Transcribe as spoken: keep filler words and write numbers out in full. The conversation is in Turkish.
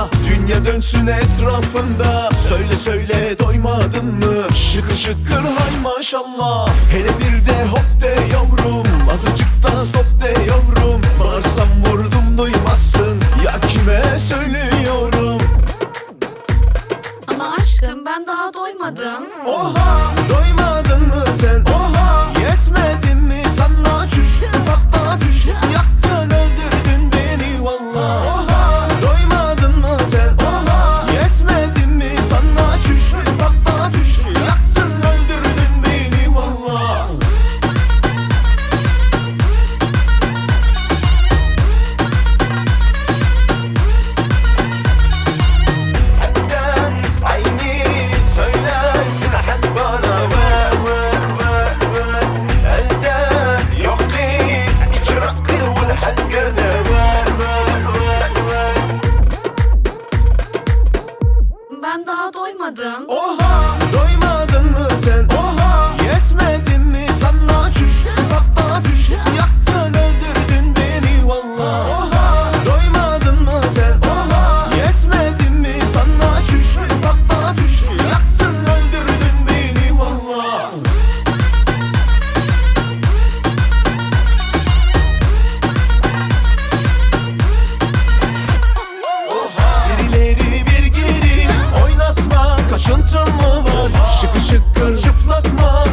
Dünya dönsün etrafında. Söyle söyle doymadın mı? Şıkır şıkır hay maşallah. Hele bir de hop de yavrum, azıcık da stop de yavrum. Bağırsam vurdum duymazsın, ya kime söylüyorum? Ama aşkım ben daha doymadım. Oha, doymadın mı sen? Oha, yetmedi mi sana çüş? Patla düş, yaktın öldürdün beni valla. Oha, doymadın mı sen? Oha, yetmedi mi sana çüş? Patla düş, yaktın öldürdün beni valla. Hepten aynı söylersin hep bana. Ver ver ver ver. Elde yok ki ikrak bir والحنقرنا. Ver ver ver ver. Ben daha doymadım. Oha, doymadın mı sen? Oha, yetmedi mi sana çüş? Patla düş, yaktın öldürdün beni valla. Oha, doymadın mı sen? Oha, yetmedi mi sana çüş? Patla düş, yaktın öldürdün beni valla. Birileri bir geri oynatma, kaşıntın mı var? Şıkır şıkır şıplatma.